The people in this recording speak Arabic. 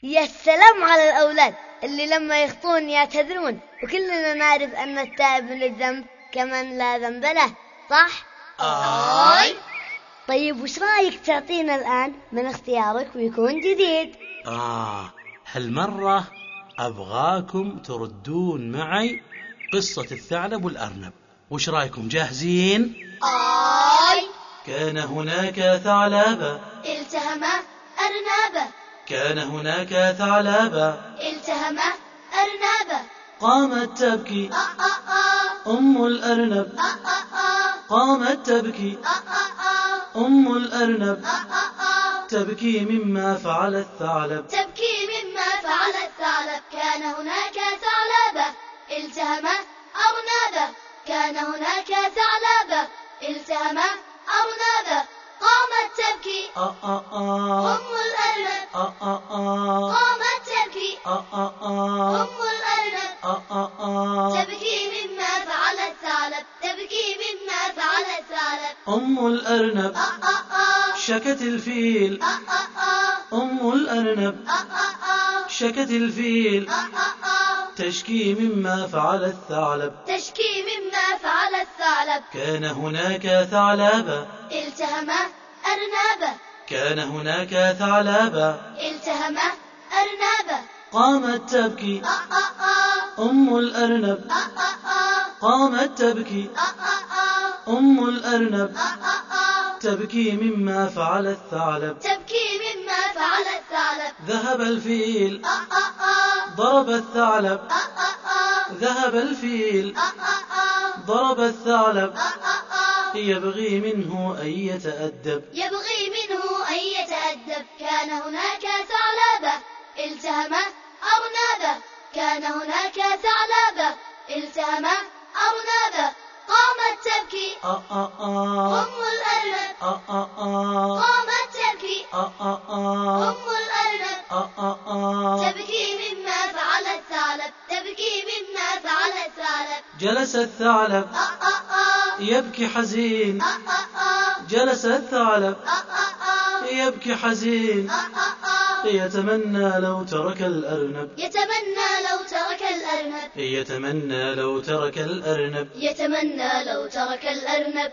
يا سلام على الأولاد اللي لما يخطون يعتذرون، وكلنا نعرف أن التائب من الذنب كمن لا ذنب له، صح؟ آي. طيب وش رأيك تعطينا الآن من اختيارك ويكون جديد؟ هالمرة أبغاكم تردون معي قصة الثعلب والأرنب. وش رأيكم، جاهزين؟ آي. كان هناك ثعلبة التهمه أرنبه. كان هناك ثعلبة التهمه أرنبه. قامت تبكي أم الأرنب. قامت تبكي أم الأرنب. تبكي مما فعل الثعلب. تبكي مما فعل الثعلب. كان هناك ثعلبة التهمه أرنبه. كان هناك ثعلبة التهمه أرنبه. قامت تبكي أم الأرنب. قامت تبكي أم الأرنب. تبكي مما فعل الثعلب. تبكي مما فعل الثعلب. أم الأرنب شكت الفيل. أم الأرنب شكت الفيل. تشكي مما فعل الثعلب. تشكي مما فعل الثعلب. كان هناك ثعلبة التهمه أرنبه. كان هناك ثعلبة التهمه أرنبه. قامت تبكي أم الأرنب. قامت تبكي أم الأرنب. تبكي مما فعل الثعلب. تبكي مما فعل الثعلب. ذهب الفيل ضرب الثعلب. ذهب الفيل ضرب الثعلب. يبغي منه أن يتأدب. يبغي منه أن يتأدب. كان هناك ثعلبة التهمه أرنبه. كان هناك ثعلبة التهمه أرنبه. قامت تبكي أم الأرنب. قامت تبكي أم الأرنب. تبكي مما فعل الثعلب. تبكي مما فعل الثعلب. جلس الثعلب يبكي حزين. جلس الثعلب يبكي حزين. يتمنى لو ترك الأرنب. يتمنى لو ترك الأرنب. يتمنى لو ترك الأرنب. يتمنى لو ترك الأرنب.